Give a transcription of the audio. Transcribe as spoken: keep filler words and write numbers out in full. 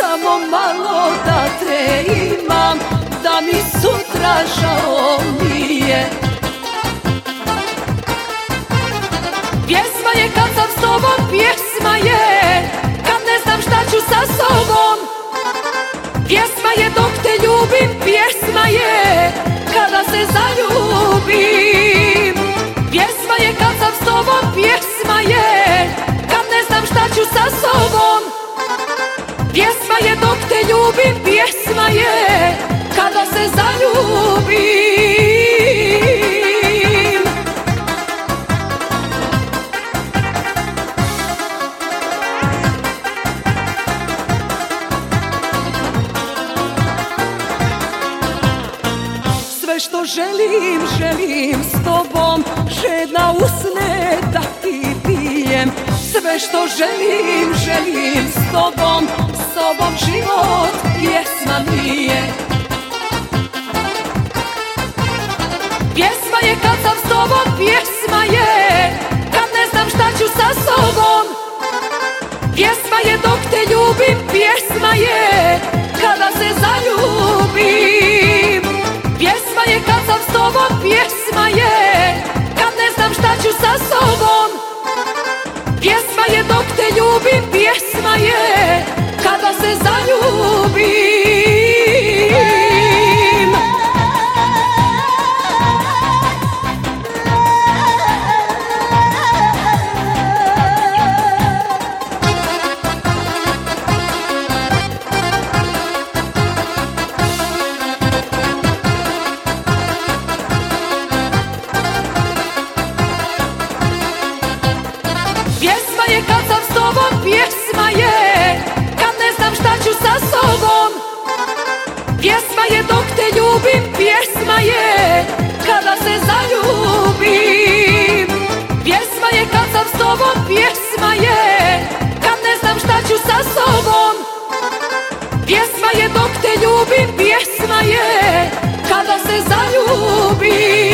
samo malo da te imam, da mi sutra žao nije. Pjesma je kad sam s tobom, pjesma je kad ne znam šta ću sa sobom. Pjesma je dok te ljubim, pjesma je kada se zaljubim. Pjesma je kad sam s tobom, pjesma je kad ne znam šta ću sa sobom. Pjesma je dok te ljubim, pjesma je kada se zaljubim. Sve što želim, želim s tobom, žedna usne da ti pijem. Sve što želim, želim s tobom, s tobom život pjesma nije. Pjesma je kad sam s tobom, pjesma je kad ne znam šta ću sa sobom. Pjesma je dok te ljubim, pjesma je kada se zaljubim. Pjesma je kad sam s tobom, pjesma je kad ne znam šta ću sa sobom. Pjesma je dok te ljubim, pjesma je kada se zaljubim. Pjesma je kad sam s tobom, pjesma je kad ne znam šta ću sa sobom. Pjesma je dok te ljubim, pjesma je kada se zaljubim. Pjesma je kad sam s tobom, pjesma je kad ne znam šta ću sa sobom. Pjesma je dok te ljubim, pjesma je kada se zaljubim.